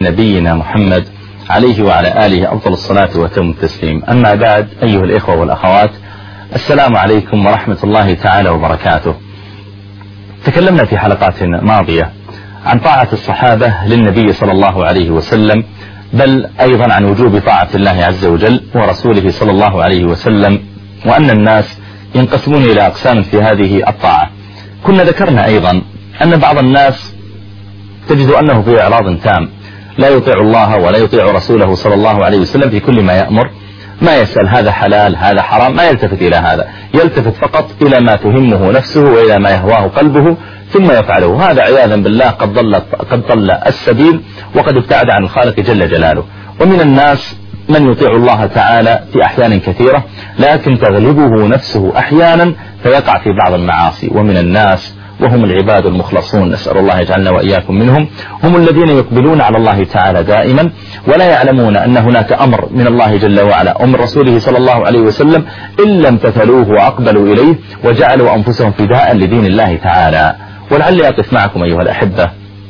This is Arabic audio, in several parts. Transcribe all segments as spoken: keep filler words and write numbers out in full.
نبينا محمد عليه وعلى آله أفضل الصلاة وأتم التسليم. أما بعد، أيها الإخوة والأخوات، السلام عليكم ورحمة الله تعالى وبركاته. تكلمنا في حلقات ماضية عن طاعة الصحابة للنبي صلى الله عليه وسلم، بل أيضا عن وجوب طاعة الله عز وجل ورسوله صلى الله عليه وسلم، وأن الناس ينقسمون إلى أقسام في هذه الطاعة. كنا ذكرنا أيضا أن بعض الناس تجد أنه في إعراض تام، لا يطيع الله ولا يطيع رسوله صلى الله عليه وسلم في كل ما يأمر، ما يسأل هذا حلال هذا حرام، ما يلتفت إلى هذا، يلتفت فقط إلى ما تهمه نفسه وإلى ما يهواه قلبه ثم يفعله. هذا عياذا بالله قد ضل قد ضل السبيل وقد ابتعد عن الخالق جل جلاله. ومن الناس من يطيع الله تعالى في أحيان كثيرة، لكن تغلبه نفسه أحيانا فيقع في بعض المعاصي. ومن الناس وهم العباد المخلصون، نسأل الله يجعلنا وإياكم منهم، هم الذين يقبلون على الله تعالى دائما ولا يعلمون أن هناك أمر من الله جل وعلا ومن رسوله صلى الله عليه وسلم إلا امتثلوه وأقبلوا إليه وجعلوا أنفسهم فداء لدين الله تعالى. ولعلي أقف معكم أيها الأحبة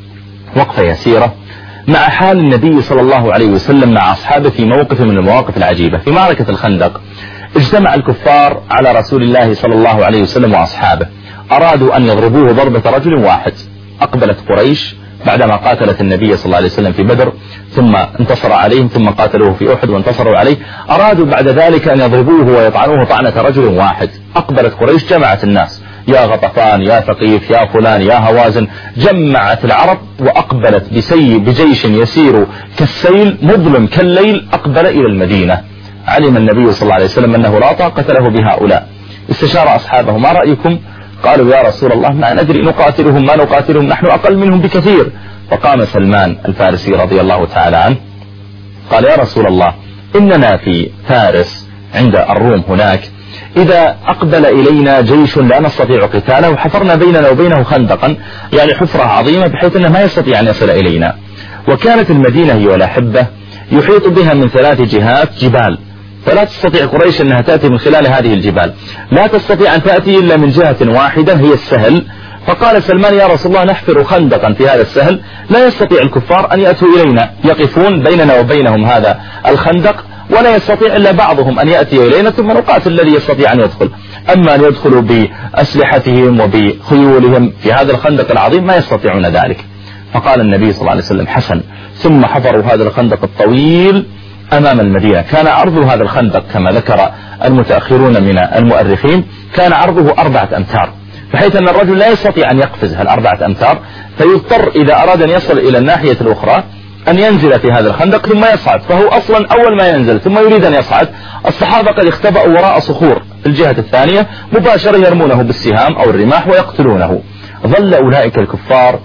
وقفة يسيرة مع حال النبي صلى الله عليه وسلم مع أصحابه في موقف من المواقف العجيبة. في معركة الخندق اجتمع الكفار على رسول الله صلى الله عليه وسلم وأصحابه، أرادوا أن يضربوه ضربة رجل واحد. أقبلت قريش بعدما قاتلت النبي صلى الله عليه وسلم في بدر، ثم انتصر عليهم، ثم قاتلوه في أحد وانتصروا عليه، أرادوا بعد ذلك أن يضربوه ويطعنوه طعنة رجل واحد. أقبلت قريش، جمعت الناس، يا غطفان يا ثقيف يا فلان يا هوازن، جمعت العرب وأقبلت بسي بجيش يسير كالسيل مظلم كالليل، أقبل إلى المدينة. علم النبي صلى الله عليه وسلم أنه لا طاقة له بهؤلاء، استشار أصحابه: ما رأيكم؟ قالوا: يا رسول الله ما ندري نقاتلهم ما نقاتلهم، نحن أقل منهم بكثير. فقام سلمان الفارسي رضي الله تعالى عنه قال: يا رسول الله، إننا في فارس عند الروم هناك، إذا أقبل إلينا جيش لا نستطيع قتاله حفرنا بيننا وبينه خندقا، يعني حفرة عظيمة بحيث أنه ما يستطيع أن يصل إلينا. وكانت المدينة هي الأحبة يحيط بها من ثلاث جهات جبال، فلا تستطيع قريش أنها تأتي من خلال هذه الجبال، لا تستطيع أن تأتي إلا من جهة واحدة هي السهل. فقال سلمان: يا رسول الله، نحفر خندقا في هذا السهل، لا يستطيع الكفار أن يأتوا إلينا، يقفون بيننا وبينهم هذا الخندق، ولا يستطيع إلا بعضهم أن يأتي إلينا ثم نقاتل الذي يستطيع أن يدخل. أما أن يدخلوا بأسلحتهم وبخيولهم في هذا الخندق العظيم ما يستطيعون ذلك. فقال النبي صلى الله عليه وسلم: حسن. ثم حفروا هذا الخندق الطويل أمام المدينة. كان عرض هذا الخندق كما ذكر المتأخرون من المؤرخين كان عرضه أربعة أمتار، بحيث أن الرجل لا يستطيع أن يقفز هالأربعة أمتار، فيضطر إذا أراد أن يصل إلى الناحية الأخرى أن ينزل في هذا الخندق ثم يصعد. فهو أصلا أول ما ينزل ثم يريد أن يصعد، الصحابة قد اختبأوا وراء صخور في الجهة الثانية مباشرة يرمونه بالسهام أو الرماح ويقتلونه. ظل أولئك الكفار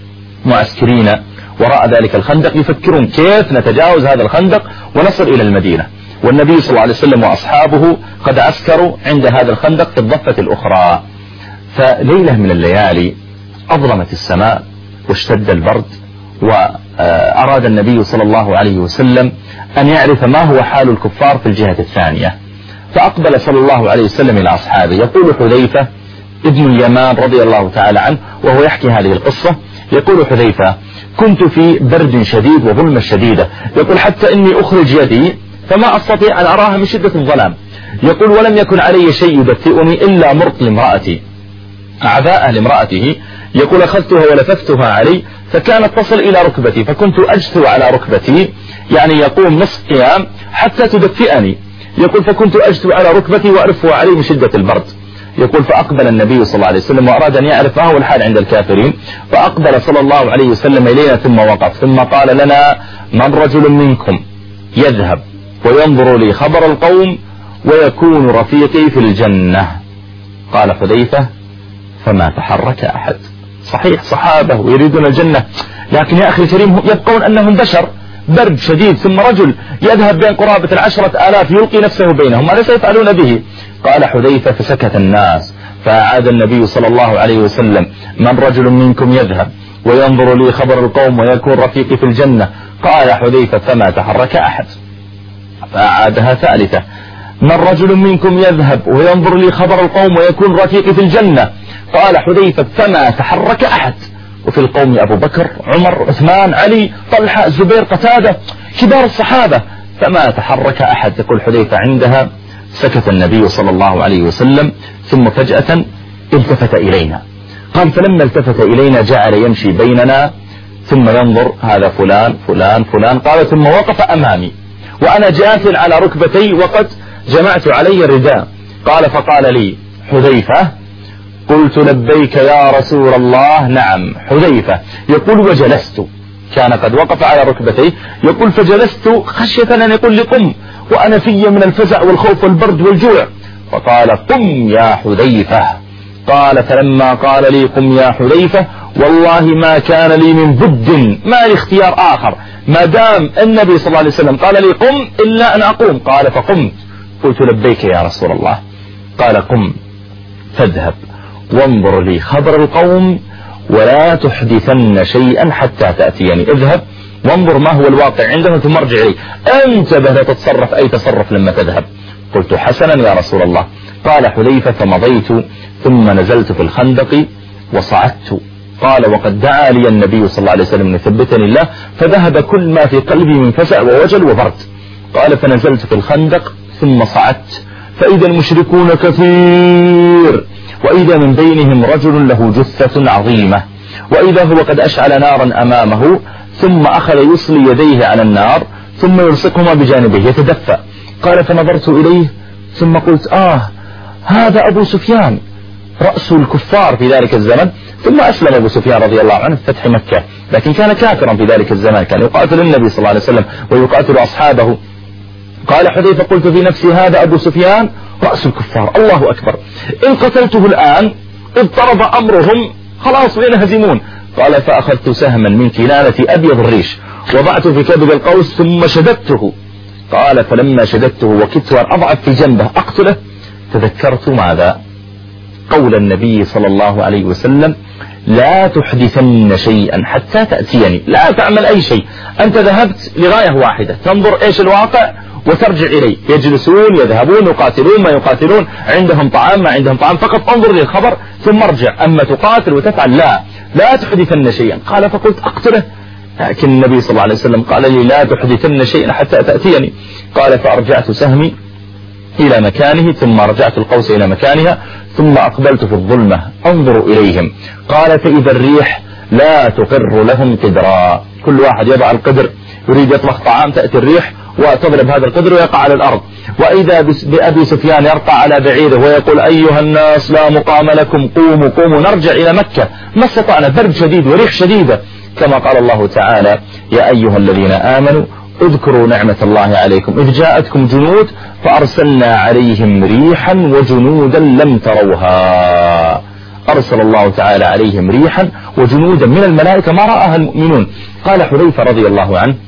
معسكرين وراء ذلك الخندق يفكرون كيف نتجاوز هذا الخندق ونصل إلى المدينة، والنبي صلى الله عليه وسلم وأصحابه قد عسكروا عند هذا الخندق في الضفة الأخرى. فليلة من الليالي أظلمت السماء واشتد البرد، وأراد النبي صلى الله عليه وسلم أن يعرف ما هو حال الكفار في الجهة الثانية. فأقبل صلى الله عليه وسلم إلى أصحابه. يقول حذيفة ابن اليمان رضي الله تعالى عنه وهو يحكي هذه القصة، يقول حذيفة: كنت في برد شديد وظلمة شديدة، يقول حتى إني أخرج يدي فما أستطيع أن أراها من شدة الظلام. يقول: ولم يكن علي شيء يدفئني إلا مرط لامرأتي، عباءة لامرأته، يقول: أخذتها ولففتها علي فكانت تصل إلى ركبتي، فكنت أجثو على ركبتي، يعني يقوم نصف قيام حتى تدفئني، يقول: فكنت أجثو على ركبتي وأرفها علي من شدة البرد. يقول: فأقبل النبي صلى الله عليه وسلم وأراد أن يعرف ما هو الحال عند الكافرين، فأقبل صلى الله عليه وسلم إلينا ثم وقف، ثم قال لنا: من رجل منكم يذهب وينظر لي خبر القوم ويكون رفيقي في الجنة؟ قال حذيفة: فما تحرك أحد. صحيح صحابة ويريدون الجنة، لكن يا أخي الكريم يبقون أنهم بشر، برد شديد ثم رجل يذهب بين قرابة العشرة آلاف يلقي نفسه بينهم، ماذا سيفعلون به؟ قال حذيفة: فسكت الناس، فأعاد النبي صلى الله عليه وسلم: من رجل منكم يذهب وينظر لي خبر القوم ويكون رفيقي في الجنة؟ قال حذيفة: فما تحرك أحد. فأعادها ثالثة: من رجل منكم يذهب وينظر لي خبر القوم ويكون رفيقي في الجنة؟ قال حذيفة: فما تحرك أحد. وفي القوم أبو بكر عمر عثمان علي طلحة الزبير قتادة كبار الصحابة، فما تحرك أحد. يقول حذيفة عندها سكت النبي صلى الله عليه وسلم ثم فجأة التفت إلينا. قال فلما التفت إلينا جعل يمشي بيننا ثم ينظر هذا فلان فلان فلان. قال ثم وقف أمامي وأنا جاثل على ركبتي وقد جمعت علي الرداء. قال فقال لي حذيفة. قلت لبيك يا رسول الله. نعم. حذيفة يقول وجلست، كان قد وقف على ركبتي، يقول فجلست خشية أن يقول لي قم وأنا في من الفزع والخوف والبرد والجوع. فقال قم يا حذيفة. قال فلما قال لي قم يا حذيفة والله ما كان لي من بد، ما لي اختيار آخر ما دام النبي صلى الله عليه وسلم قال لي قم إلا أن أقوم. قال فقمت. قلت لبيك يا رسول الله. قال قم فاذهب وانظر لي خبر القوم ولا تحدثن شيئا حتى تأتيني. اذهب وانظر ما هو الواقع عندهم ثم ارجع لي، انتبه لا تتصرف أي تصرف لما تذهب. قلت حسنا يا رسول الله. قال حذيفة فمضيت ثم نزلت في الخندق وصعدت. قال وقد دعا لي النبي صلى الله عليه وسلم يثبتني الله فذهب كل ما في قلبي من فزع ووجل وبرد. قال فنزلت في الخندق ثم صعدت فإذا المشركون كثير وإذا من بينهم رجل له جثة عظيمة وإذا هو قد أشعل نارا أمامه ثم أخذ يصلي يديه على النار ثم يلصقهما بجانبه يتدفأ. قال فنظرت إليه ثم قلت آه هذا أبو سفيان رأس الكفار في ذلك الزمن. ثم أسلم أبو سفيان رضي الله عنه في فتح مكة، لكن كان كافرا في ذلك الزمان، كان يقاتل النبي صلى الله عليه وسلم ويقاتل أصحابه. قال حذيفة قلت في نفسي هذا أبو سفيان رأس الكفار، الله أكبر، إن قتلته الآن اضطرب أمرهم خلاص وينهزمون. قال فأخذت سهما من كنانة أبيض الريش وضعته في كبد القوس ثم شددته. قال فلما شددته وكدت أن أضعف في جنبه أقتله تذكرت ماذا؟ قول النبي صلى الله عليه وسلم لا تحدثن شيئا حتى تأتيني، لا تعمل أي شيء، أنت ذهبت لغاية واحدة تنظر إيش الواقع وترجع إليه. يجلسون يذهبون يقاتلون ما يقاتلون، عندهم طعام ما عندهم طعام، فقط انظر للخبر ثم ارجع، أما تقاتل وتفعل لا لا تحدثن شيئا. قال فقلت أقتله، لكن النبي صلى الله عليه وسلم قال لي لا تحدثن شيئا حتى تأتيني. قال فأرجعت سهمي إلى مكانه ثم رجعت القوس إلى مكانها ثم أقبلت في الظلمة أنظر إليهم. قال فإذا الريح لا تقر لهم قدرا، كل واحد يضع القدر يريد يطبخ طعام تأتي الريح وتضرب هذا القدر ويقع على الأرض. وإذا بأبي سفيان يرقى على بعيره ويقول أيها الناس لا مقام لكم قوموا قوموا نرجع إلى مكة، ما استطعنا، برد شديد وريح شديدة، كما قال الله تعالى يا أيها الذين آمنوا اذكروا نعمة الله عليكم إذ جاءتكم جنود فأرسلنا عليهم ريحا وجنودا لم تروها. أرسل الله تعالى عليهم ريحا وجنودا من الملائكة ما رآها المؤمنون. قال حذيفة رضي الله عنه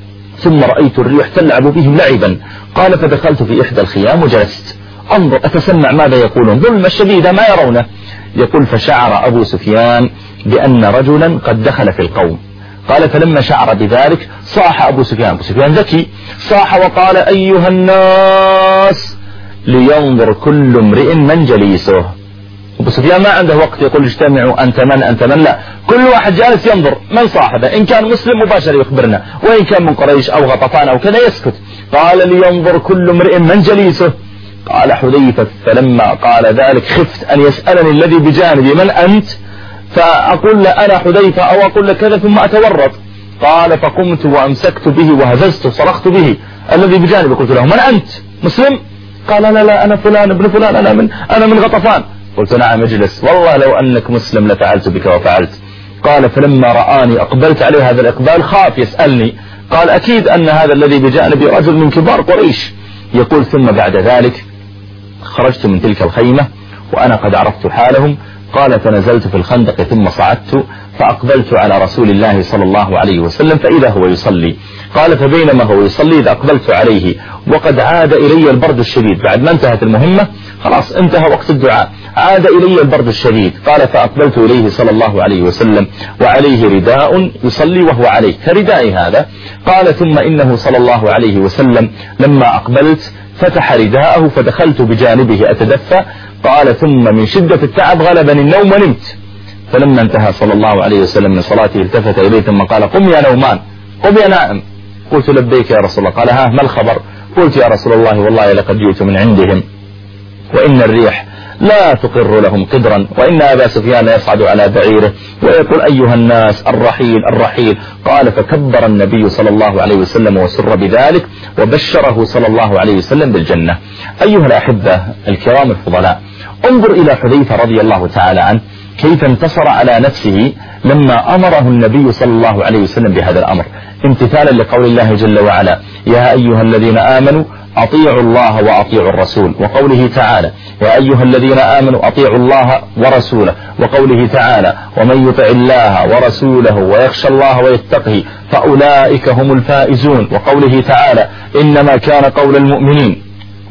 ثم رأيت الريح تلعب بهم لعبا. قال فدخلت في إحدى الخيام وجلست أنظر أتسمع ماذا يقولون، ظلمة شديدة ما يرونه. يقول فشعر أبو سفيان بأن رجلا قد دخل في القوم. قال فلما شعر بذلك صاح أبو سفيان، أبو سفيان ذكي، صاح وقال أيها الناس لينظر كل امرئ من جليسه. أبو سفيان ما عنده وقت يقول اجتمعوا أنت من أنت من، لا، كل واحد جالس ينظر من صاحبه، إن كان مسلم مباشر يخبرنا وإن كان من قريش أو غطفان أو كذا يسكت. قال لينظر كل امرئ من جليسه. قال حذيفة فلما قال ذلك خفت أن يسألني الذي بجانبي من أنت فأقول له أنا حذيفة أو أقول له كذا ثم أتورط. قال فقمت وأمسكت به وهززت صرخت به الذي بجانبي، قلت له من أنت مسلم؟ قال لا لا أنا فلان ابن فلان أنا من أنا من غطفان. قلت نعم اجلس، والله لو أنك مسلم لفعلت بك وفعلت. قال فلما رآني أقبلت عليه هذا الإقبال خاف يسألني، قال أكيد أن هذا الذي بجانبي رجل من كبار قريش. يقول ثم بعد ذلك خرجت من تلك الخيمة وأنا قد عرفت حالهم. قال فنزلت في الخندق ثم صعدت فأقبلت على رسول الله صلى الله عليه وسلم فإذا هو يصلي. قال فبينما هو يصلي إذا أقبلت عليه وقد عاد إلي البرد الشديد، بعد ما انتهت المهمة خلاص انتهى وقت الدعاء، عاد إلي البرد الشديد. قال فأقبلت إليه صلى الله عليه وسلم وعليه رداء يصلي وهو عليه كردائي هذا. قال ثم إنه صلى الله عليه وسلم لما أقبلت فتح رداءه فدخلت بجانبه أتدفى. قال ثم من شدة التعب غلبني النوم ونمت، فلما انتهى صلى الله عليه وسلم من صلاته التفت إليه ثم قال قم يا نومان، قم يا نائم. قلت لبيك يا رسول الله. قال ها ما الخبر؟ قلت يا رسول الله والله لقد جئت من عندهم وإن الريح لا تقر لهم قدرا، وإن أبا سفيان يصعد على بعيره ويقول أيها الناس الرحيل الرحيل. قال فكبر النبي صلى الله عليه وسلم وسر بذلك وبشره صلى الله عليه وسلم بالجنة. أيها الأحبة الكرام الفضلاء، انظر إلى حذيفة رضي الله تعالى عنه كيف انتصر على نفسه لما أمره النبي صلى الله عليه وسلم بهذا الأمر، امتثالا لقول الله جل وعلا يا أيها الذين آمنوا أطيعوا الله وأطيعوا الرسول، وقوله تعالى يا أيها الذين آمنوا أطيعوا الله ورسوله، وقوله تعالى ومن يطع الله ورسوله ويخشى الله ويتقه فأولئك هم الفائزون، وقوله تعالى إنما كان قول المؤمنين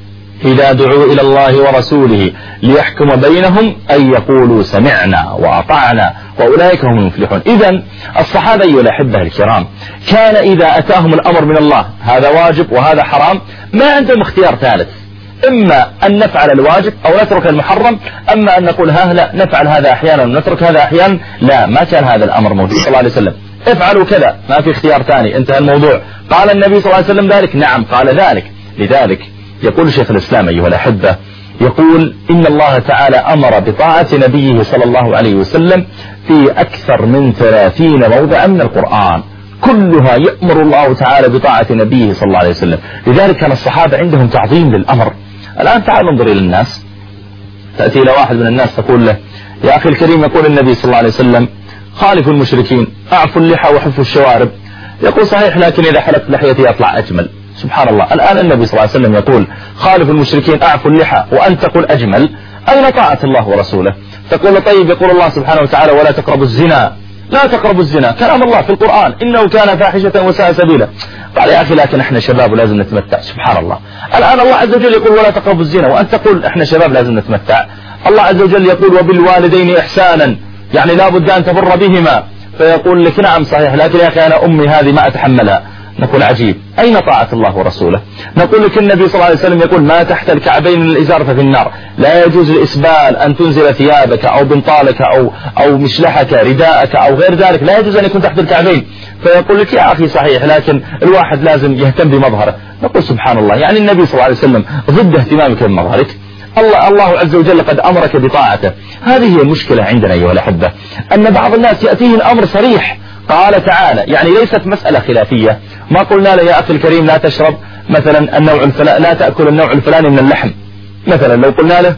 إذا دعوا إلى الله ورسوله ليحكم بينهم أن يقولوا سمعنا وأطعنا وأولئك هم المفلحون. إذن الصحابة أيها الأحبة الكرام كان إذا أتاهم الأمر من الله هذا واجب وهذا حرام ما عندهم اختيار ثالث، إما أن نفعل الواجب أو نترك المحرم، أما أن نقول ها لا نفعل هذا أحيانا ونترك هذا أحيانا، لا، ما كان هذا الأمر موجود صلى الله عليه وسلم. افعلوا كذا، ما في اختيار ثاني، انتهى الموضوع. قال النبي صلى الله عليه وسلم ذلك؟ نعم قال ذلك. لذلك يقول شيخ الإسلام أيها الأحبة، يقول إن الله تعالى أمر بطاعة نبيه صلى الله عليه وسلم في أكثر من ثلاثين موضعا من القرآن، كلها يأمر الله تعالى بطاعة نبيه صلى الله عليه وسلم. لذلك كان الصحابة عندهم تعظيم للأمر. الآن تعال انظر إلى الناس، تأتي إلى واحد من الناس تقول له يا أخي الكريم يقول النبي صلى الله عليه وسلم خالفوا المشركين أعفوا اللحى وحفوا الشوارب، يقول صحيح لكن إذا حلقت لحيتي أطلع أجمل. سبحان الله، الآن النبي صلى الله عليه وسلم يقول خالفوا المشركين أعفوا اللحى وأنت تقول أجمل، أين طاعة الله ورسوله؟ تقول طيب يقول الله سبحانه وتعالى ولا تقربوا الزنا، لا تقربوا الزنا، كلام الله في القرآن إنه كان فاحشة وساء سبيلا. قال يا أخي لكن احنا شباب ولازم نتمتع. سبحان الله، الآن الله عز وجل يقول ولا تقربوا الزنا وأنت تقول احنا شباب لازم نتمتع. الله عز وجل يقول وبالوالدين إحسانا، يعني لا بد أن تبر بهما، فيقول لك نعم صحيح لكن يا أخي أنا أمي هذه ما أتحملها. نقول عجيب، أين طاعة الله ورسوله؟ نقول لك النبي صلى الله عليه وسلم يقول ما تحت الكعبين من الإزار ففي النار، لا يجوز الإسبال أن تنزل ثيابك أو بنطالك أو أو مشلحك رداءك أو غير ذلك، لا يجوز أن يكون تحت الكعبين. فيقول لك يا أخي صحيح لكن الواحد لازم يهتم بمظهره. نقول سبحان الله، يعني النبي صلى الله عليه وسلم ضد اهتمامك بمظهرك؟ الله الله عز وجل قد أمرك بطاعته. هذه هي المشكلة عندنا أيها الأحبة، أن بعض الناس يأتيه الأمر صريح، قال تعالى، يعني ليست مسألة خلافية. ما قلنا له يا أخي الكريم لا تشرب مثلا النوع الفلاني، لا تأكل النوع الفلاني من اللحم، مثلا لو قلنا له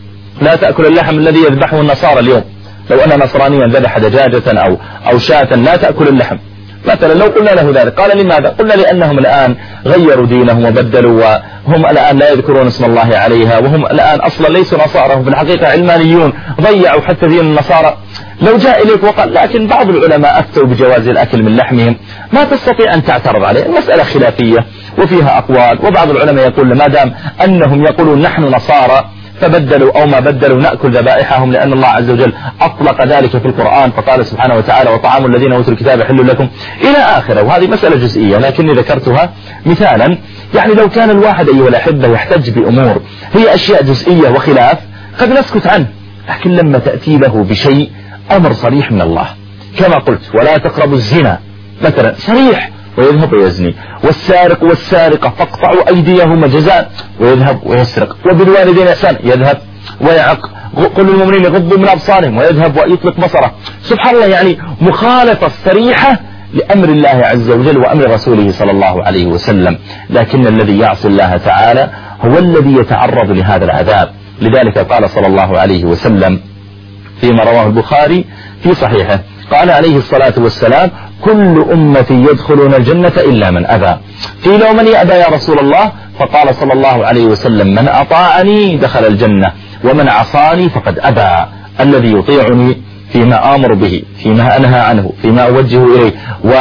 لا تأكل اللحم الذي يذبحه النصارى اليوم، لو أن نصرانيا ذبح دجاجة أو أو شاة لا تأكل اللحم مثلا، لو قلنا له ذلك قال لماذا؟ قلنا لأنهم الآن غيروا دينهم وبدلوا وهم الآن لا يذكرون اسم الله عليها، وهم الآن أصلا ليسوا نصارى، هم في الحقيقة علمانيون، ضيعوا حتى دين النصارى. لو جاء إليك وقال لكن بعض العلماء أفتوا بجواز الأكل من لحمهم، ما تستطيع أن تعترض عليه، المسألة خلافية وفيها أقوال، وبعض العلماء يقول ما دام أنهم يقولون نحن نصارى فبدلوا أو ما بدلوا نأكل ذبائحهم، لأن الله عز وجل أطلق ذلك في القرآن فقال سبحانه وتعالى وطعام الذين أوتوا الكتاب حل لكم إلى آخره. وهذه مسألة جزئية لكني ذكرتها مثالا، يعني لو كان الواحد أيها الأحبة يحتج بأمور هي أشياء جزئية وخلاف قد نسكت عنه، لكن لما تأتي له بشيء أمر صريح من الله كما قلت ولا تقربوا الزنا مثلا صريح ويذهب ويزني، والسارق والسارقة فاقطعوا أيديهما جزاء ويذهب ويسرق، وبالوالدين إحسان يذهب ويعق، قل للمؤمنين يغضوا من أبصارهم ويذهب ويطلق بصره. سبحان الله، يعني مخالفة صريحة لأمر الله عز وجل وأمر رسوله صلى الله عليه وسلم. لكن الذي يعصي الله تعالى هو الذي يتعرض لهذا العذاب. لذلك قال صلى الله عليه وسلم فيما رواه البخاري في صحيحه، قال عليه الصلاة والسلام كل أمتي يدخلون الجنة إلا من أبى. قيل ومن يأبى يا رسول الله؟ فقال صلى الله عليه وسلم من أطاعني دخل الجنة ومن عصاني فقد أبى. الذي يطيعني فيما آمر به، فيما أنهى عنه، فيما أوجه إليه،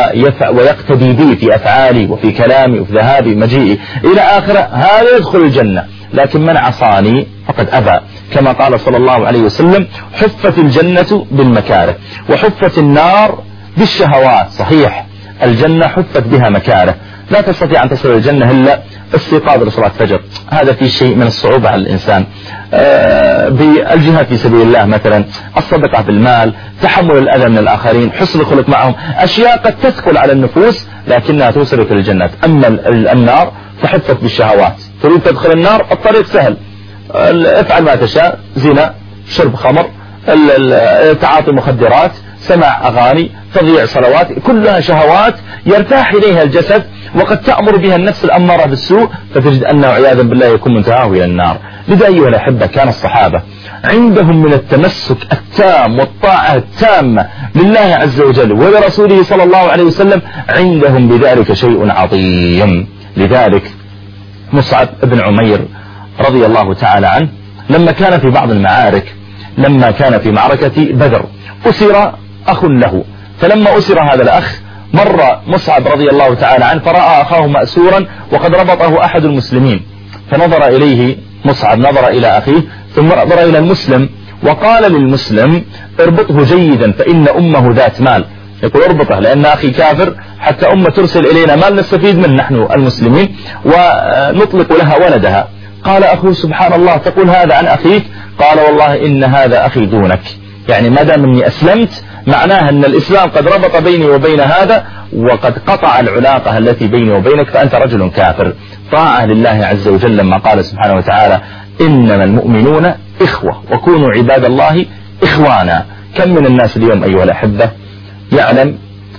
ويقتدي بي في أفعالي وفي كلامي وفي ذهابي مجيئي إلى آخره، هذا يدخل الجنة. لكن من عصاني فقد أبى، كما قال صلى الله عليه وسلم حفت الجنة بالمكاره وحفت النار بالشهوات. صحيح الجنة حفت بها مكاره، لا تستطيع أن تصل الجنة إلا استيقاظ لصلاة الفجر، هذا في شيء من الصعوبة على الإنسان. آه بالجهاد في سبيل الله مثلا، الصدقة بالمال، تحمل الأذى من الآخرين، حسن الخلق معهم، أشياء قد تثقل على النفوس لكنها توصلك للجنة. أما النار فحفت بالشهوات، تريد تدخل النار الطريق سهل، افعل ما تشاء، زنا، شرب خمر، تعاطي مخدرات، سماع أغاني، تضييع صلوات، كلها شهوات يرتاح إليها الجسد وقد تأمر بها النفس الأمارة بالسوء، فتجد أنه عياذا بالله يكون منتهاه إلى النار. لذا أيها الأحبة كان الصحابة عندهم من التمسك التام والطاعة التامة لله عز وجل ولرسوله صلى الله عليه وسلم، عندهم بذلك شيء عظيم. لذلك مصعب بن عمير رضي الله تعالى عنه لما كان في بعض المعارك، لما كان في معركة بدر أسر أخ له، فلما أسر هذا الأخ مر مصعب رضي الله تعالى عنه فرأى أخاه مأسورا وقد ربطه أحد المسلمين، فنظر إليه مصعب، نظر إلى أخيه ثم نظر إلى المسلم وقال للمسلم اربطه جيدا فإن أمه ذات مال، يقول اربطه لأن أخي كافر حتى أمه ترسل إلينا مال نستفيد منه نحن المسلمين ونطلق لها ولدها. قال أخوه سبحان الله تقول هذا عن أخيك؟ قال والله إن هذا أخي دونك، يعني ما دام أني أسلمت معناها أن الإسلام قد ربط بيني وبين هذا وقد قطع العلاقة التي بيني وبينك، فأنت رجل كافر. طاعة لله عز وجل لما قال سبحانه وتعالى إنما المؤمنون إخوة وكونوا عباد الله إخوانا. كم من الناس اليوم أيها الأحبة يعلم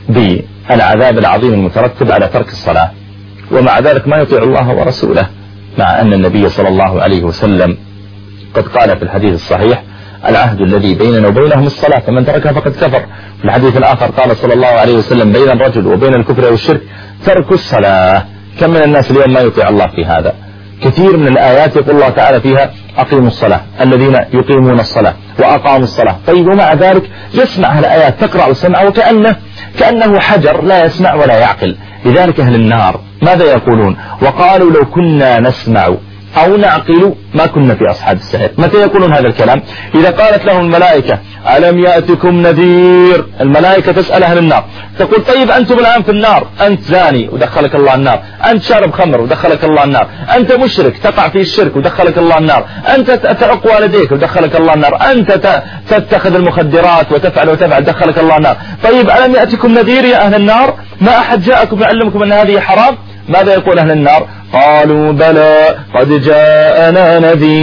بالعذاب العظيم المترتب على ترك الصلاة ومع ذلك ما يطيع الله ورسوله، مع أن النبي صلى الله عليه وسلم قد قال في الحديث الصحيح العهد الذي بيننا وبينهم الصلاة فمن تركها فقد كفر. في الحديث الآخر قال صلى الله عليه وسلم بين الرجل وبين الكفر والشرك ترك الصلاة. كم من الناس اليوم ما يطيع الله في هذا؟ كثير من الآيات يقول الله تعالى فيها أقيموا الصلاة، الذين يقيمون الصلاة وأقاموا الصلاة. طيب ومع ذلك يسمع الآيات تقرأ وسمع وكأنه كأنه حجر لا يسمع ولا يعقل. لذلك أهل النار ماذا يقولون؟ وقالوا لو كنا نسمع أو نعقل ما كنا في أصحاب السعير. متى يقولون هذا الكلام؟ إذا قالت لهم الملائكة ألم يأتكم نذير، الملائكة تسأل أهل النار تقول طيب أنتم الآن في النار، أنت زاني ودخلك الله النار، أنت شارب خمر ودخلك الله النار، أنت مشرك تقع في الشرك ودخلك الله النار، أنت تعق والديك ودخلك الله النار، أنت تتخذ المخدرات وتفعل وتفعل دخلك الله النار. طيب ألم يأتكم نذير يا أهل النار؟ ما أحد جاءكم يعلمكم أن هذه حرام؟ ماذا يقول أهل النار؟ قالوا بلى قد جاءنا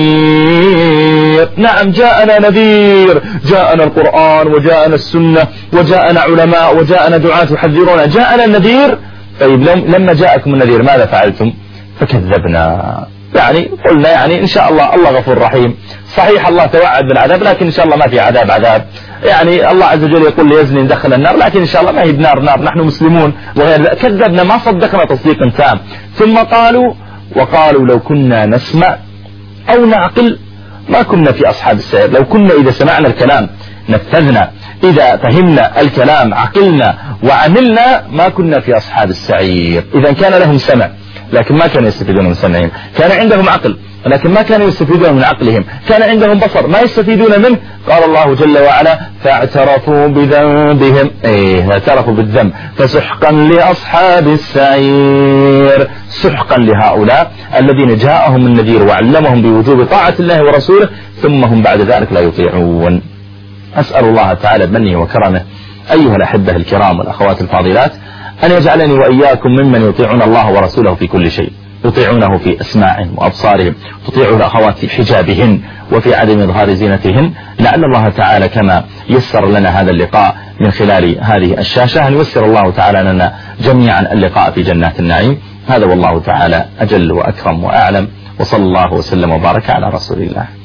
نذير. نعم جاءنا نذير، جاءنا القرآن وجاءنا السنة وجاءنا علماء وجاءنا دعاة يحذرون، جاءنا النذير. طيب لما جاءكم النذير ماذا فعلتم؟ فكذبنا. يعني قلنا يعني إن شاء الله الله غفور رحيم، صحيح الله توعد بالعذاب لكن إن شاء الله ما في عذاب عذاب، يعني الله عز وجل يقول ليزني ندخل النار لكن إن شاء الله ما هي بنار نار، نحن مسلمون وغير ذلك. كذبنا ما صدقنا تصديق تام. ثم قالوا وقالوا لو كنا نسمع أو نعقل ما كنا في أصحاب السعير. لو كنا إذا سمعنا الكلام نفذنا، إذا فهمنا الكلام عقلنا وعملنا ما كنا في أصحاب السعير. إذا كان لهم سمع لكن ما كانوا يستفيدون من سمعهم، كان عندهم عقل لكن ما كانوا يستفيدون من عقلهم، كان عندهم بصر ما يستفيدون منه. قال الله جل وعلا فاعترفوا بذنبهم، ايه اعترفوا بالذنب، فسحقا لأصحاب السعير. سحقا لهؤلاء الذين جاءهم النذير وعلمهم بوجوب طاعة الله ورسوله ثم هم بعد ذلك لا يطيعون. أسأل الله تعالى بمنه وكرمه أيها الأحبة الكرام والأخوات الفاضلات أن يجعلني وإياكم ممن يطيعون الله ورسوله في كل شيء، يطيعونه في أسماعهم وأبصارهم، تطيع الأخوات في حجابهن وفي عدم إظهار زينتهن. لعل الله تعالى كما يسر لنا هذا اللقاء من خلال هذه الشاشة أن يسر الله تعالى لنا جميعا اللقاء في جنات النعيم. هذا والله تعالى أجل وأكرم وأعلم، وصلى الله وسلم وبارك على رسول الله.